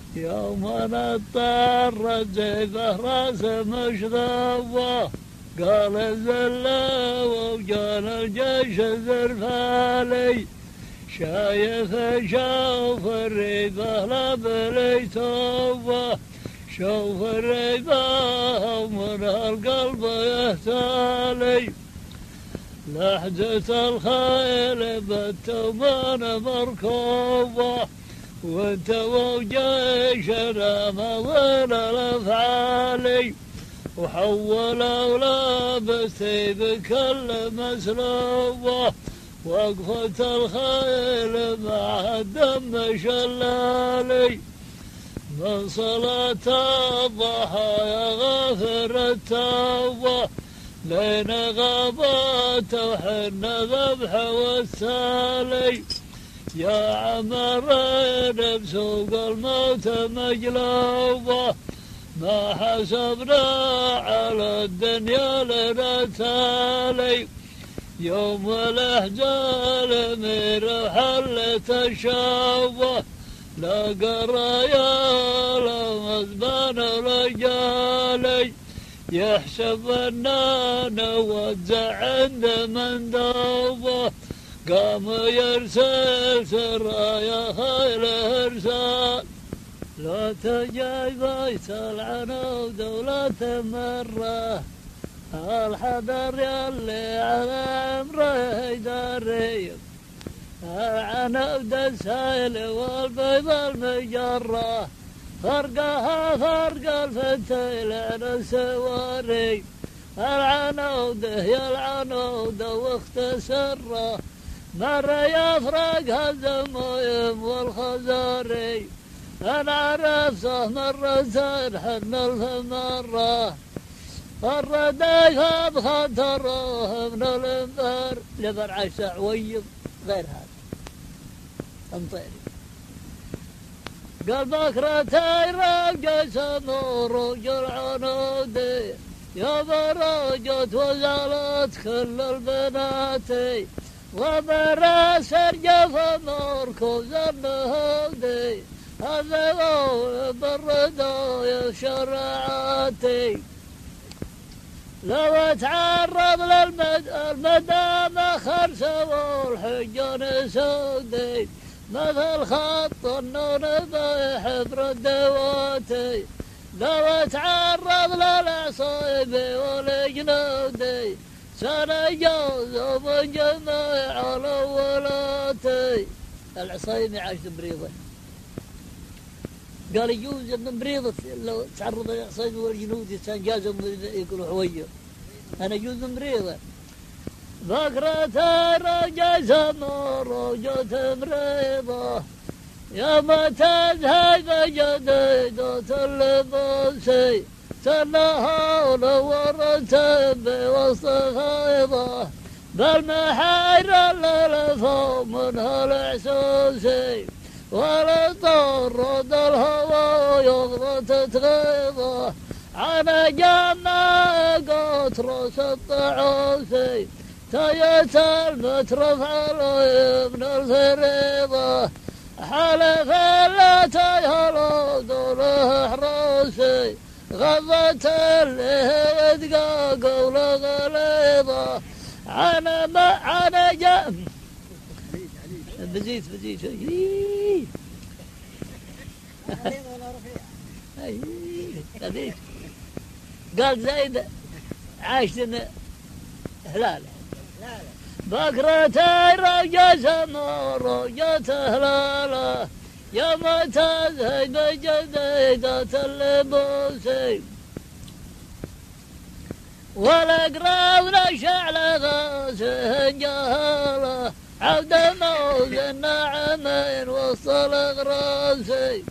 يوم اضطر زيفه راس مشربه قال زلا وقال الجيش زرفالي شايف شوف الريبه لا بلي توبه شوف الريبه ومن القلب يهتالي لحظة الخيل بالتومان مركوبة وانت وجيشنا مضينا الافعالي وحولوا لابسي بكل مسلوبة وقفة الخيل مع الدم شلالي من صلاة الضحايا غافر التوبة لين غابات وحن ذبح والسالي يا عمرين بسوق الموت مجلوبة ما حسبنا على الدنيا لنا تالي يوم الأحزان مير حلت الشوبة لا قرايا لا مزبان رجالي يحسب أننا نوزع عند من دوبه قام يرسل سرايا خيل إرسال لا تجايب يسأل عنه دولة مرة الحذر يلي على أمره يدري العنب السائل والبيض المجرة فرقها فرق الفتيل عن السواري العنود يا العنود واختصره مرة يفرق الزمويم والخزاري أنا عرفته مرة حن الفمرة الرداي خذ خطره من الانبار لبر عيسى عويض غير هذا أمطيري قال بكرتي رجع سمور وجل عنودي يا برجت وزالت كل البنات وبراس رجف مركوز النهودي هذا هو بالرضا يا شرعاتي لو اتعرض للمدام خرسه والحجون سودي مثل خط النور بحبر الدواتي لو اتعرض للعصيب والجنودي سنجوز من جميع الاولاتي العصيب عاش بريضه قال يجوز ان بريضه لو تعرض للعصيب والجنودي سنجازهم يقولوا حويه انا يجوز بريضه بكرة رجع سمور وجت مريضة يا ما تذهب جديدة اللباسي سنها ونورت بوسط خيضة بالمحاير اللفا منها العسوسي ولا طرد الهوى يغضت غيضة على جمع قطرس الطعوسي تيت المترف على ابن الفريضة حلف لا تيهلو دوله حروسي غضت اللي دقاق ولا غليظة أنا جام بزيت قال زايد عايشتنا هلاله بكرتي رجع سمور رجعت هلاله يا ما تذهب جديدة اللبوسي والأقراب نشعل غاسه جهاله عبد موز النعمين وسط الأغراسي